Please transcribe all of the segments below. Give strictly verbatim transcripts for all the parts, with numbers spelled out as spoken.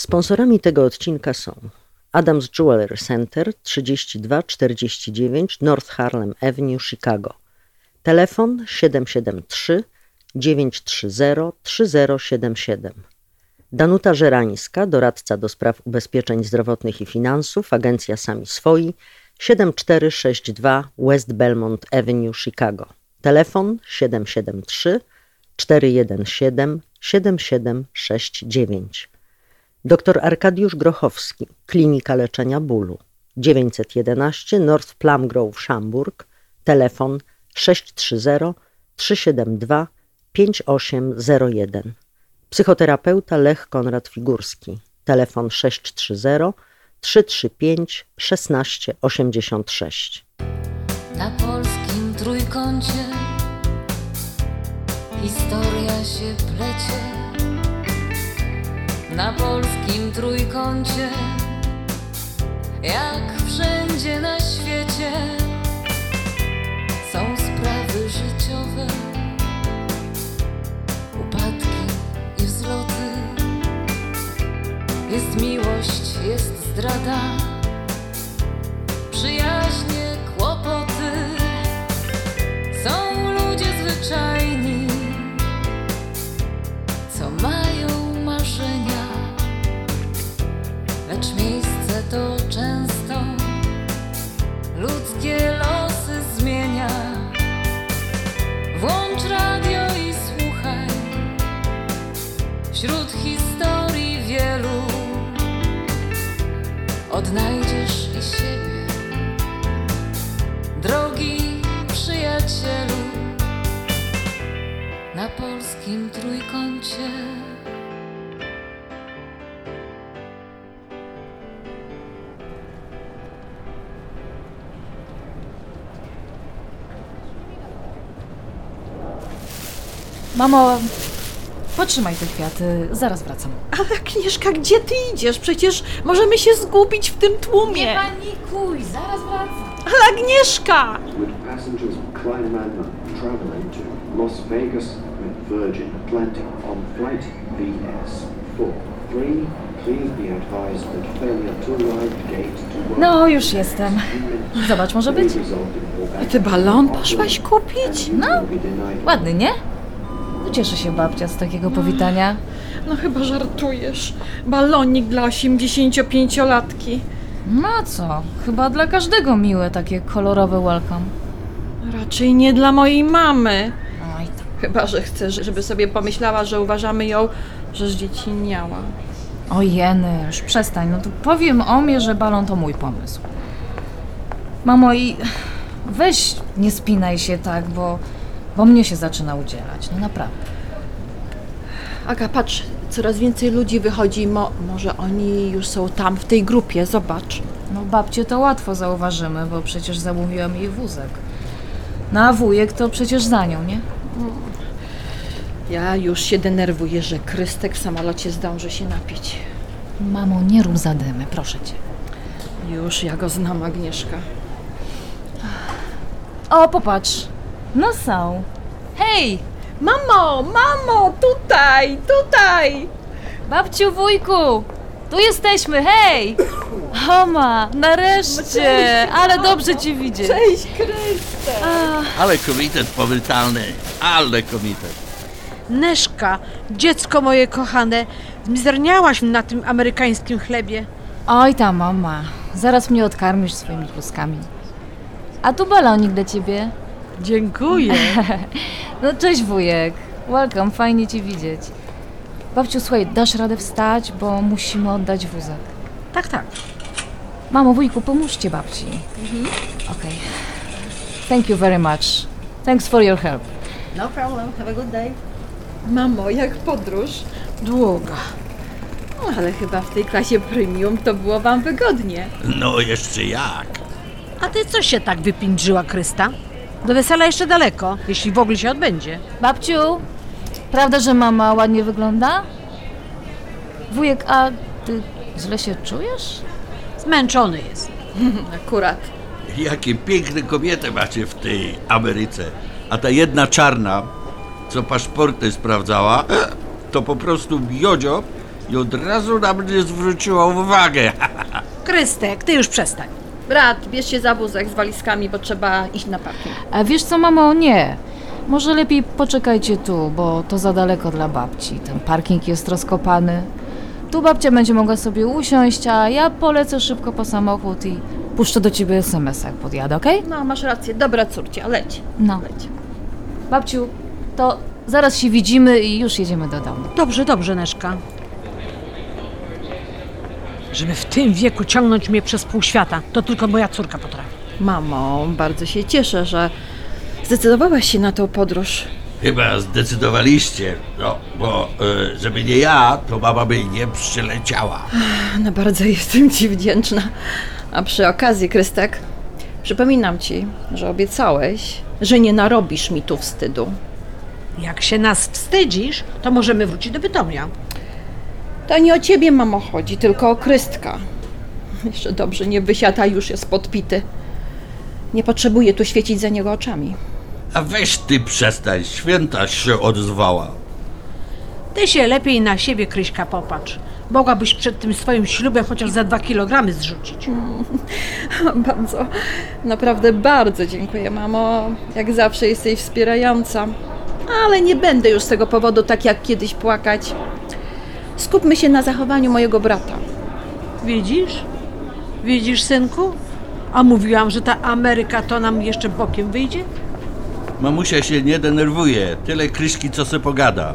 Sponsorami tego odcinka są Adams Jewelry Center trzydzieści dwa czterdzieści dziewięć North Harlem Avenue, Chicago. Telefon siedem siedem trzy dziewięć trzy zero trzy zero siedem siedem. Danuta Żerańska, doradca do spraw ubezpieczeń zdrowotnych i finansów, agencja Sami Swoi, siedem cztery sześć dwa West Belmont Avenue, Chicago. Telefon siedem siedem trzy cztery jeden siedem siedem siedem sześć dziewięć. Doktor Arkadiusz Grochowski, Klinika Leczenia Bólu, dziewięćset jedenaście North Plum Grove, Schaumburg, telefon sześć trzy zero trzy siedem dwa pięć osiem zero jeden. Psychoterapeuta Lech Konrad Figurski, telefon sześć trzy zero trzy trzy pięć szesnaście osiemdziesiąt sześć. Na polskim trójkącie historia się plecie. Na polskim trójkącie, jak wszędzie na świecie, są sprawy życiowe, upadki i wzloty. Jest miłość, jest zdrada, przyjaźnie, kłopoty. Są ludzie zwyczajni, co mają marzenia, lecz miejsce to często ludzkie losy zmienia. Włącz radio i słuchaj, wśród historii wielu odnajdziesz i siebie, drogi przyjacielu. Na polskim trójkącie. Mamo, potrzymaj te kwiaty, zaraz wracam. Ale Agnieszka, gdzie ty idziesz? Przecież możemy się zgubić w tym tłumie. Nie panikuj, zaraz wracam. Ale Agnieszka! With passengers Klein Manma traveling to Las Vegas with Virgin Atlantic on flight V S four three, please be advised that failure to arrive gate to No, już jestem. Zobacz, może być? A ty balon poszłaś kupić? No, ładny, nie? No, cieszy się babcia z takiego powitania. No chyba żartujesz. Balonik dla osiemdziesięciopięciolatki. No co, chyba dla każdego miłe takie kolorowe welcome. Raczej nie dla mojej mamy. Oj, tam. Chyba że chcesz, żeby sobie pomyślała, że uważamy ją, że zdziecinniała. O jeny, już przestań, no to powiem Omie, że balon to mój pomysł. Mamo, i weź nie spinaj się tak, bo, bo mnie się zaczyna udzielać, no naprawdę. Aga, patrz, coraz więcej ludzi wychodzi, Mo- może oni już są tam w tej grupie, zobacz. No babcię to łatwo zauważymy, bo przecież zamówiłam jej wózek. No a wujek to przecież za nią, nie? Ja już się denerwuję, że Krystek w samolocie zdąży się napić. Mamo, nie rób zadymy, proszę cię. Już ja go znam, Agnieszka. O, popatrz, no są. Hej, Mamo, mamo, tutaj, tutaj! babciu, wujku, tu jesteśmy, hej! Oma, nareszcie, ale dobrze cię widzieć. Cześć, Krystek! Ale komitet powitany, ale komitet. Neszka, dziecko moje kochane, zmizerniałaś na tym amerykańskim chlebie. Oj tam, mama, zaraz mnie odkarmisz swoimi kluskami. A tu balonik dla ciebie. Dziękuję. No cześć wujek, welcome, fajnie cię widzieć. Babciu, słuchaj, dasz radę wstać, bo musimy oddać wózek. Tak, tak. Mamo, wujku, pomóżcie babci. Mhm. Okej. Thank you very much. Thanks for your help. No problem, have a good day. Mamo, jak podróż? Długa. No, ale chyba w tej klasie premium to było wam wygodnie. No jeszcze jak. A ty co się tak wypindrzyła, Krysta? Do wesela jeszcze daleko, jeśli w ogóle się odbędzie. Babciu, prawda, że mama ładnie wygląda? Wujek, a ty źle się czujesz? Zmęczony jest. Akurat. Jakie piękne kobiety macie w tej Ameryce. A ta jedna czarna, co paszporty sprawdzała, to po prostu Jodzio i od razu na mnie zwróciła uwagę. Krystek, ty już przestań. Brat, bierz się za wózek z walizkami, bo trzeba iść na parking. A wiesz co, mamo? Nie. Może lepiej poczekajcie tu, bo to za daleko dla babci. Ten parking jest rozkopany. Tu babcia będzie mogła sobie usiąść, a ja polecę szybko po samochód i puszczę do ciebie es em es, jak podjadę, okej? No, masz rację. Dobra, córcia, leć. No. Leć. Babciu, to zaraz się widzimy i już jedziemy do domu. Dobrze, dobrze, Neszka. Żeby w tym wieku ciągnąć mnie przez pół świata, to tylko moja córka potrafi. Mamo, bardzo się cieszę, że zdecydowałaś się na tą podróż. Chyba zdecydowaliście, no, bo e, żeby nie ja, to mama by nie przyleciała. No, bardzo jestem ci wdzięczna. A przy okazji, Krystek, przypominam ci, że obiecałeś, że nie narobisz mi tu wstydu. Jak się nas wstydzisz, to możemy wrócić do Bytomia. To nie o ciebie, mamo, chodzi, tylko o Krystka. Jeszcze dobrze nie wysiada, już jest podpity. Nie potrzebuję tu świecić za niego oczami. A weź ty przestań, święta się odzwała. Ty się lepiej na siebie, Kryśka, popatrz. Mogłabyś przed tym swoim ślubem chociaż za dwa kilogramy zrzucić. Bardzo, naprawdę bardzo dziękuję, mamo. Jak zawsze jesteś wspierająca. Ale nie będę już z tego powodu tak jak kiedyś płakać. Skupmy się na zachowaniu mojego brata. Widzisz? Widzisz, synku? A mówiłam, że ta Ameryka to nam jeszcze bokiem wyjdzie? Mamusia się nie denerwuje, tyle Kryśki, co se pogada.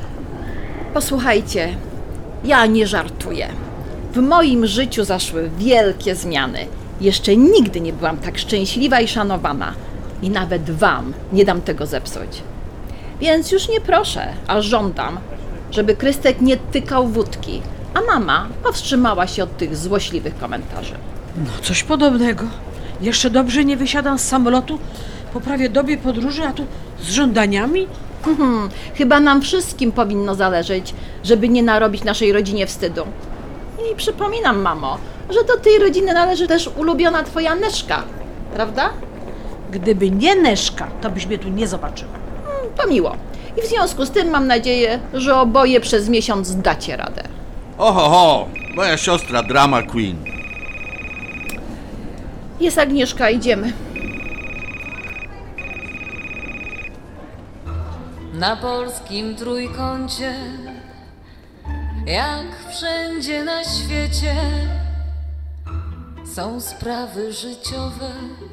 Posłuchajcie, ja nie żartuję. W moim życiu zaszły wielkie zmiany. Jeszcze nigdy nie byłam tak szczęśliwa i szanowana. I nawet wam nie dam tego zepsuć. Więc już nie proszę, a żądam, żeby Krystek nie tykał wódki, a mama powstrzymała się od tych złośliwych komentarzy. No coś podobnego. Jeszcze dobrze nie wysiadam z samolotu po prawie dobie podróży, a tu z żądaniami? Hmm, chyba nam wszystkim powinno zależeć, żeby nie narobić naszej rodzinie wstydu. I przypominam, mamo, że do tej rodziny należy też ulubiona twoja Neszka, prawda? Gdyby nie Neszka, to byś mnie tu nie zobaczyła. Hmm, to miło. I w związku z tym mam nadzieję, że oboje przez miesiąc dacie radę. Oho, ho, moja siostra drama queen. Jest Agnieszka, idziemy. Na polskim trójkącie, jak wszędzie na świecie, są sprawy życiowe,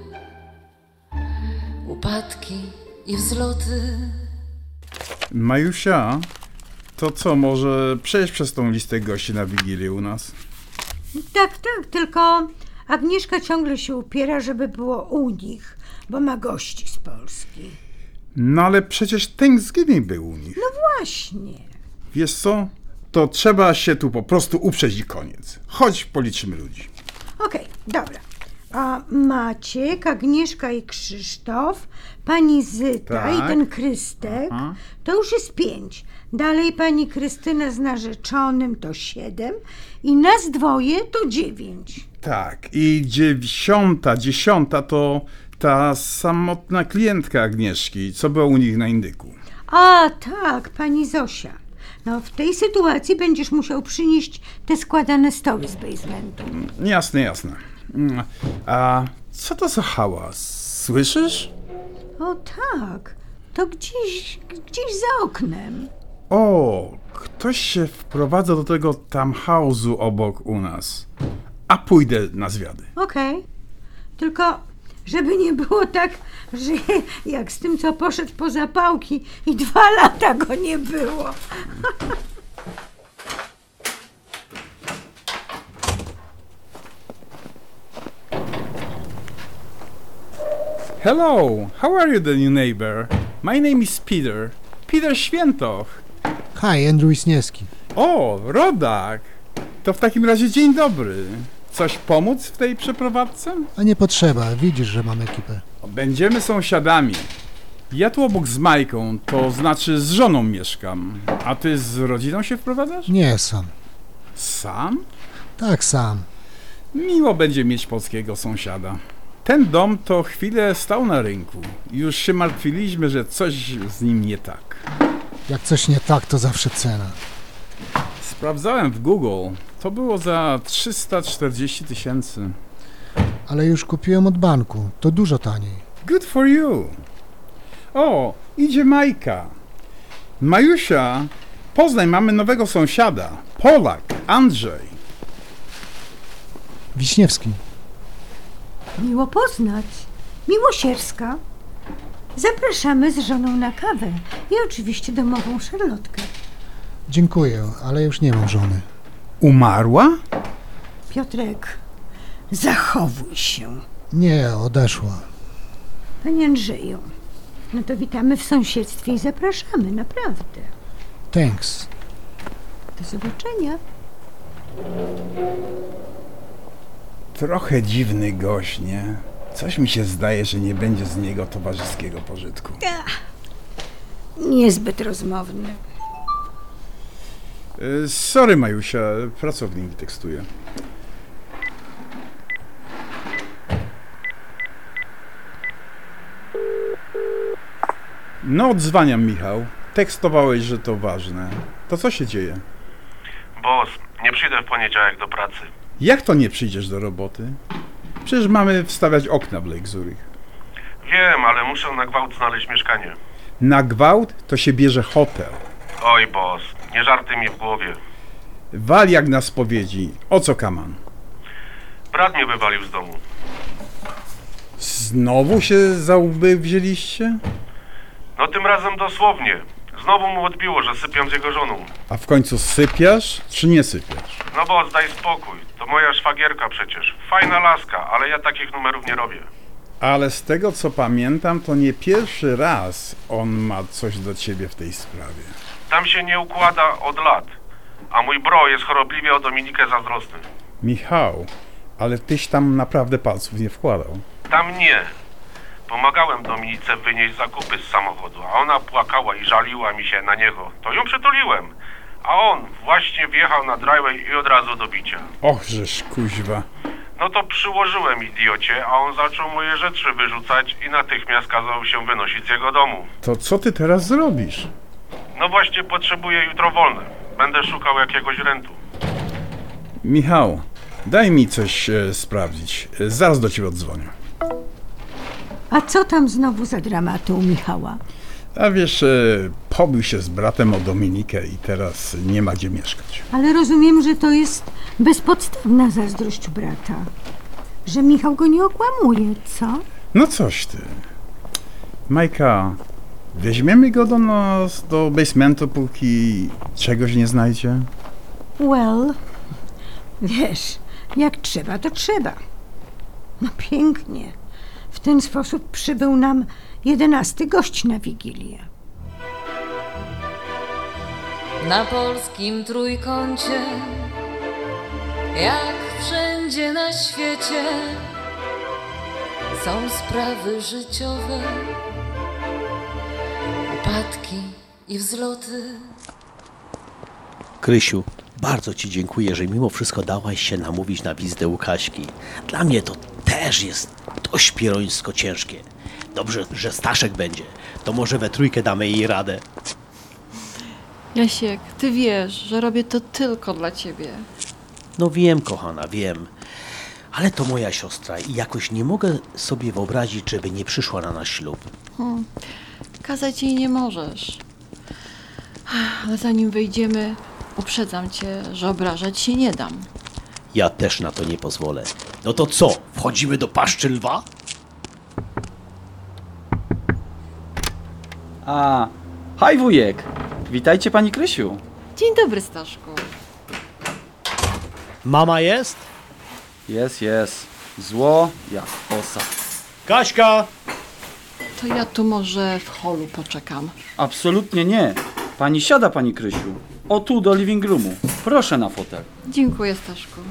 upadki i wzloty. Majusia, to co, może przejść przez tą listę gości na Wigilię u nas? Tak, tak, tylko Agnieszka ciągle się upiera, żeby było u nich, bo ma gości z Polski. No ale przecież Thanksgiving był u nich. No właśnie. Wiesz co? To trzeba się tu po prostu uprzeć i koniec. Chodź, policzymy ludzi. Okej, dobra. A Maciek, Agnieszka i Krzysztof, pani Zyta Tak. i ten Krystek, Aha. to już jest pięć. Dalej pani Krystyna z narzeczonym to siedem i nas dwoje to dziewięć. Tak, i dziewiąta, dziesiąta to ta samotna klientka Agnieszki, co była u nich na Indyku. A tak, pani Zosia. No w tej sytuacji będziesz musiał przynieść te składane stoły z basementu. Jasne, jasne. Mm, A co to za hałas? Słyszysz? O tak, to gdzieś, gdzieś za oknem. O, ktoś się wprowadza do tego townhouse'u obok u nas. A pójdę na zwiady. Okej, tylko żeby nie było tak, że jak z tym, co poszedł po zapałki i dwa lata go nie było. Hello, how are you, the new neighbor? My name is Peter. Peter Świętoch. Hi, Andrew Wisniewski. O, rodak. To w takim razie dzień dobry. Coś pomóc w tej przeprowadzce? A nie potrzeba, widzisz, że mam ekipę. Będziemy sąsiadami. Ja tu obok z Majką, to znaczy z żoną mieszkam. A ty z rodziną się wprowadzasz? Nie, sam. Sam? Tak, sam. Miło będzie mieć polskiego sąsiada. Ten dom to chwilę stał na rynku. Już się martwiliśmy, że coś z nim nie tak. Jak coś nie tak, to zawsze cena. Sprawdzałem w Google. To było za trzysta czterdzieści tysięcy. Ale już kupiłem od banku. To dużo taniej. Good for you. O, idzie Majka. Majusia, poznaj, mamy nowego sąsiada. Polak, Andrzej. Wiśniewski. Miło poznać. Miłosierska. Zapraszamy z żoną na kawę i oczywiście domową szarlotkę. Dziękuję, ale już nie mam żony. Umarła? Piotrek, zachowuj się. Nie, odeszła. Panie Andrzeju, no to witamy w sąsiedztwie i zapraszamy, naprawdę. Thanks. Do zobaczenia. Trochę dziwny gość, nie? Coś mi się zdaje, że nie będzie z niego towarzyskiego pożytku. Niezbyt rozmowny. Y, Sorry, Majusia, pracownik tekstuje. No, odzwaniam, Michał. Tekstowałeś, że to ważne. To co się dzieje? Boss, nie przyjdę w poniedziałek do pracy. Jak to nie przyjdziesz do roboty? Przecież mamy wstawiać okna w Lake Zurich. Wiem, ale muszę na gwałt znaleźć mieszkanie. Na gwałt to się bierze hotel. Oj, boss, nie żarty mi w głowie. Wal jak na spowiedzi. O co kaman? Brat mnie wywalił z domu. Znowu się za łby wzięliście? No tym razem dosłownie. Znowu mu odbiło, że sypiam z jego żoną. A w końcu sypiasz, czy nie sypiasz? No boss, daj spokój. To moja szwagierka przecież. Fajna laska, ale ja takich numerów nie robię. Ale z tego co pamiętam, to nie pierwszy raz on ma coś do ciebie w tej sprawie. Tam się nie układa od lat. A mój bro jest chorobliwie o Dominikę zazdrosny. Michał, ale tyś tam naprawdę palców nie wkładał. Tam nie. Pomagałem Dominice wynieść zakupy z samochodu, a ona płakała i żaliła mi się na niego. To ją przytuliłem. A on właśnie wjechał na driveway i od razu do bicia. Och, żeż kuźwa. No to przyłożyłem idiocie, a on zaczął moje rzeczy wyrzucać i natychmiast kazał się wynosić z jego domu. To co ty teraz zrobisz? No właśnie potrzebuję jutro wolne. Będę szukał jakiegoś rentu. Michał, daj mi coś e, sprawdzić. E, zaraz do ciebie odzwonię. A co tam znowu za dramaty u Michała? A wiesz, e, pobił się z bratem o Dominikę i teraz nie ma gdzie mieszkać. Ale rozumiem, że to jest bezpodstawna zazdrość brata. Że Michał go nie okłamuje, co? No coś ty. Majka, weźmiemy go do nas, do basementu, póki czegoś nie znajdzie? Well, wiesz, jak trzeba, to trzeba. No pięknie. W ten sposób przybył nam jedenasty gość na Wigilię. Na polskim trójkącie, jak wszędzie na świecie, są sprawy życiowe, upadki i wzloty. Krysiu, bardzo ci dziękuję, że mimo wszystko dałaś się namówić na wizytę u Kaśki. Dla mnie to też jest dość pierońsko ciężkie. Dobrze, że Staszek będzie. To może we trójkę damy jej radę. Jasiek, ty wiesz, że robię to tylko dla ciebie. No wiem, kochana, wiem. Ale to moja siostra i jakoś nie mogę sobie wyobrazić, żeby nie przyszła na nasz ślub. Hmm. Kazać jej nie możesz. Ale zanim wyjdziemy, uprzedzam cię, że obrażać się nie dam. Ja też na to nie pozwolę. No to co? Wchodzimy do paszczy lwa? A, haj wujek! Witajcie pani Krysiu. Dzień dobry, Staszku. Mama jest? Jest, jest. Zło jak osa. Kaśka! To ja tu może w holu poczekam. Absolutnie nie. Pani siada, pani Krysiu. O tu do living roomu. Proszę na fotel. Dziękuję, Staszku.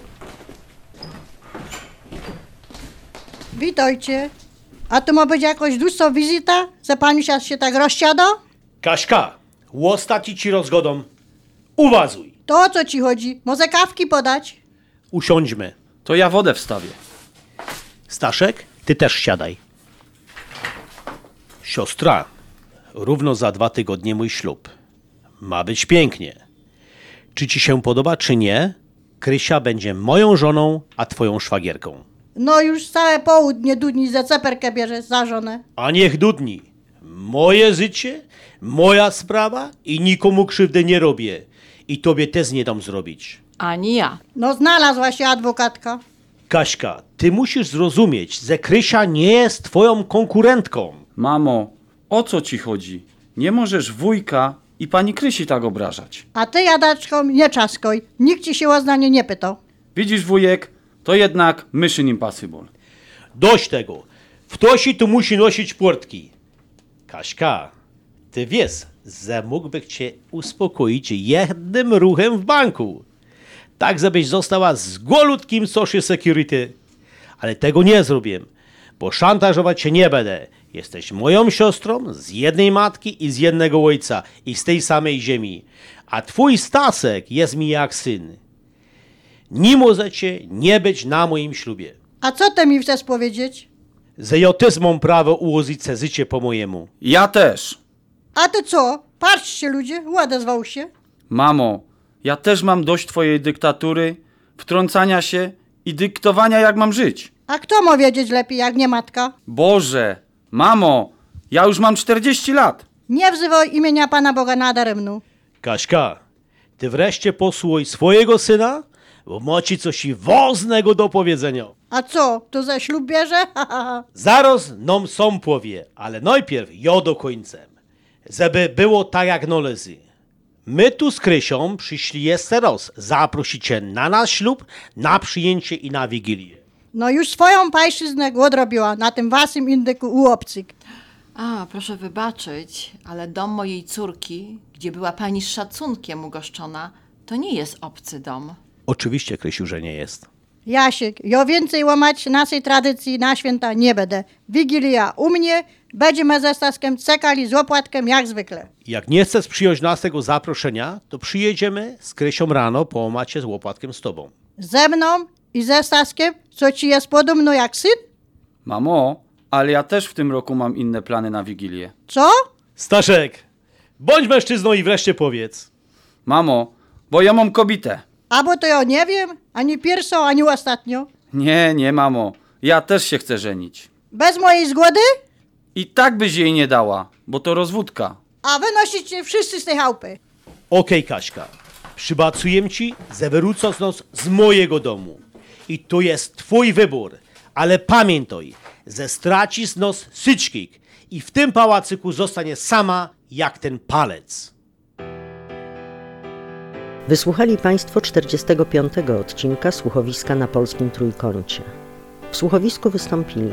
Witajcie. A to ma być jakoś dłuższa wizyta? Za pani się tak rozsiada? Kaśka, łostati ci rozgodą. Uwazuj. To o co ci chodzi? Może kawki podać? Usiądźmy. To ja wodę wstawię. Staszek, ty też siadaj. Siostra, równo za dwa tygodnie mój ślub. Ma być pięknie. Czy ci się podoba, czy nie, Krysia będzie moją żoną, a twoją szwagierką. No już całe południe Dudni za ceperkę bierze za żonę. A niech dudni. Moje życie, moja sprawa i nikomu krzywdy nie robię. I tobie też nie dam zrobić. Ani ja. No znalazła się adwokatka. Kaśka, ty musisz zrozumieć, że Krysia nie jest twoją konkurentką. Mamo, o co ci chodzi? Nie możesz wujka i pani Krysi tak obrażać. A ty, Jadaczko, nie czaskoj. Nikt ci się o zdanie nie pytał. Widzisz, wujek, to jednak mission impossible. Dość tego. Ktoś tu musi nosić portki. Kaśka, ty wiesz, że mógłbym cię uspokoić jednym ruchem w banku. Tak, żebyś została z golutkim social security. Ale tego nie zrobię, bo szantażować cię nie będę. Jesteś moją siostrą z jednej matki i z jednego ojca i z tej samej ziemi. A twój Stasek jest mi jak syn. Nie możecie nie być na moim ślubie. A co ty mi chcesz powiedzieć? Że ja też mam prawo ułożyć se życie po mojemu. Ja też. A ty co? Patrzcie ludzie, odezwał się. Mamo, ja też mam dość twojej dyktatury, wtrącania się i dyktowania, jak mam żyć. A kto ma wiedzieć lepiej, jak nie matka? Boże, mamo, ja już mam czterdzieści lat. Nie wzywaj imienia Pana Boga nadaremno. Kaśka, ty wreszcie posłuchaj swojego syna, bo macie coś ważnego do powiedzenia. A co, to ze ślub bierze? Zaraz nam sam powie, ale najpierw ja do końca. Żeby było tak jak należy. My tu z Krysią przyszli jeszcze raz zaprosić cię na nasz ślub, na przyjęcie i na wigilię. No już swoją pajszyznę odrobiła na tym waszym indyku u obcyk. A, proszę wybaczyć, ale dom mojej córki, gdzie była pani z szacunkiem ugoszczona, to nie jest obcy dom. Oczywiście, Krysiu, że nie jest. Jasiek, ja więcej łamać naszej tradycji na święta nie będę. Wigilia u mnie, będziemy ze Staskiem czekali z opłatkiem jak zwykle. Jak nie chcesz przyjąć nas tego zaproszenia, to przyjedziemy z Krysią rano po macie z łopatkiem z tobą. Ze mną i ze Staskiem, co ci jest podobno jak syn? Mamo, ale ja też w tym roku mam inne plany na Wigilię. Co? Staszek, bądź mężczyzną i wreszcie powiedz. Mamo, bo ja mam kobietę. A bo to ja nie wiem, ani pierwszą, ani ostatnio. Nie, nie, mamo, ja też się chcę żenić. Bez mojej zgody? I tak byś jej nie dała, bo to rozwódka. A wynosicie wszyscy z tej chałupy. Okej, Kaśka, przybacuję ci, że wyrzucasz nas z mojego domu. I to jest twój wybór, ale pamiętaj, że stracisz nos syczkik i w tym pałacyku zostanie sama jak ten palec. Wysłuchali Państwo czterdziestego piątego odcinka Słuchowiska na Polskim Trójkącie. W słuchowisku wystąpili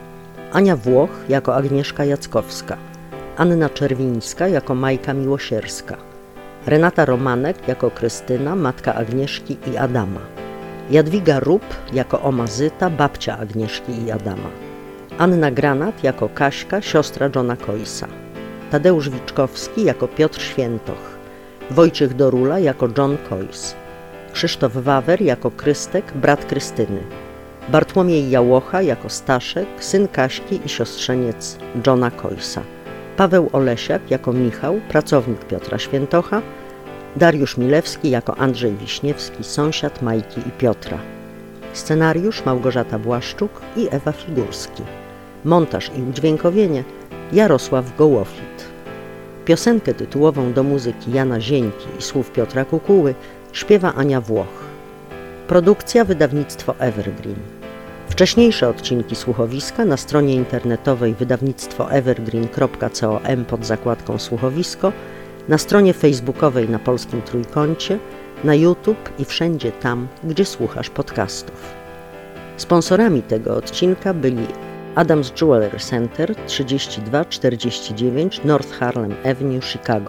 Ania Włoch jako Agnieszka Jackowska, Anna Czerwińska jako Majka Miłosierska, Renata Romanek jako Krystyna, matka Agnieszki i Adama, Jadwiga Rup jako Omazyta, babcia Agnieszki i Adama, Anna Granat jako Kaśka, siostra Johna Coysa, Tadeusz Wiczkowski jako Piotr Świętoch, Wojciech Dorula jako John Coys, Krzysztof Wawer jako Krystek, brat Krystyny, Bartłomiej Jałocha jako Staszek, syn Kaśki i siostrzeniec Johna Coysa, Paweł Olesiak jako Michał, pracownik Piotra Świętocha, Dariusz Milewski jako Andrzej Wiśniewski, sąsiad Majki i Piotra. Scenariusz Małgorzata Błaszczuk i Ewa Figurski. Montaż i udźwiękowienie Jarosław Gołofit. Piosenkę tytułową do muzyki Jana Zieńki i słów Piotra Kukuły śpiewa Ania Włoch. Produkcja wydawnictwo Evergreen. Wcześniejsze odcinki słuchowiska na stronie internetowej wydawnictwo evergreen kropka com pod zakładką Słuchowisko, na stronie facebookowej na Polskim Trójkącie, na YouTube i wszędzie tam, gdzie słuchasz podcastów. Sponsorami tego odcinka byli Adams Jewelry Center trzydzieści dwa czterdzieści dziewięć North Harlem Avenue, Chicago.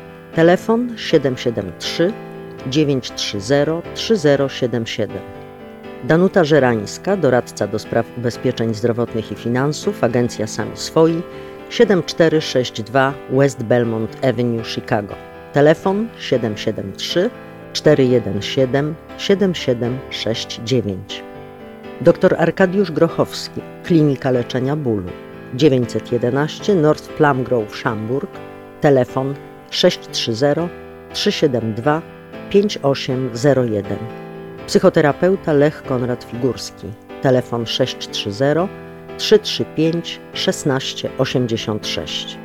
Telefon siedem siedem trzy dziewięć trzy zero trzy zero siedem siedem. Danuta Żerańska, doradca do spraw ubezpieczeń zdrowotnych i finansów, agencja Sami Swoi, siedem cztery sześć dwa West Belmont Avenue, Chicago. Telefon siedem siedem trzy cztery jeden siedem siedem siedem sześć dziewięć. Doktor Arkadiusz Grochowski, Klinika Leczenia Bólu, dziewięćset jedenaście North Plum Grove, Schaumburg. Telefon sześć trzy zero trzy siedem dwa pięć osiem zero jeden. Psychoterapeuta Lech Konrad Figurski. Telefon sześć trzy zero, trzy trzy pięć, jeden sześć osiem sześć.